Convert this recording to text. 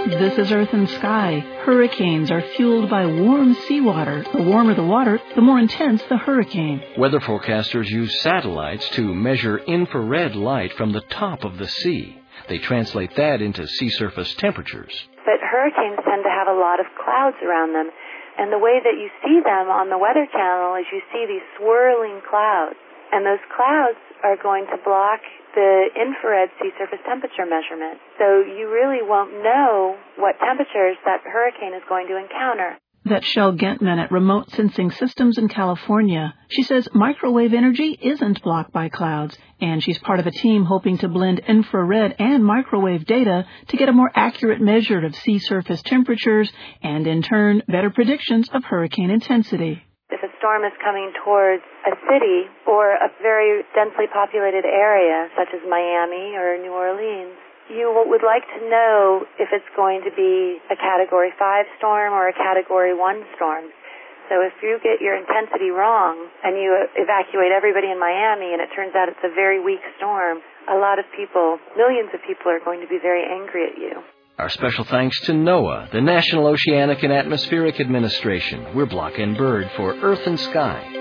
This is Earth and Sky. Hurricanes are fueled by warm seawater. The warmer the water, the more intense the hurricane. Weather forecasters use satellites to measure infrared light from the top of the sea. They translate that into sea surface temperatures. But hurricanes tend to have a lot of clouds around them. And the way that you see them on the Weather Channel is you see these swirling clouds. And those clouds are going to block the infrared sea surface temperature measurement. So you really won't know what temperatures that hurricane is going to encounter. That's Shel Gentman at Remote Sensing Systems in California. She says microwave energy isn't blocked by clouds, and she's part of a team hoping to blend infrared and microwave data to get a more accurate measure of sea surface temperatures and, in turn, better predictions of hurricane intensity. If a storm is coming towards a city or a very densely populated area, such as Miami or New Orleans, you would like to know if it's going to be a Category 5 storm or a Category 1 storm. So if you get your intensity wrong and you evacuate everybody in Miami and it turns out it's a very weak storm, a lot of people, millions of people are going to be very angry at you. Our special thanks to NOAA, the National Oceanic and Atmospheric Administration. We're Block and Bird for Earth and Sky.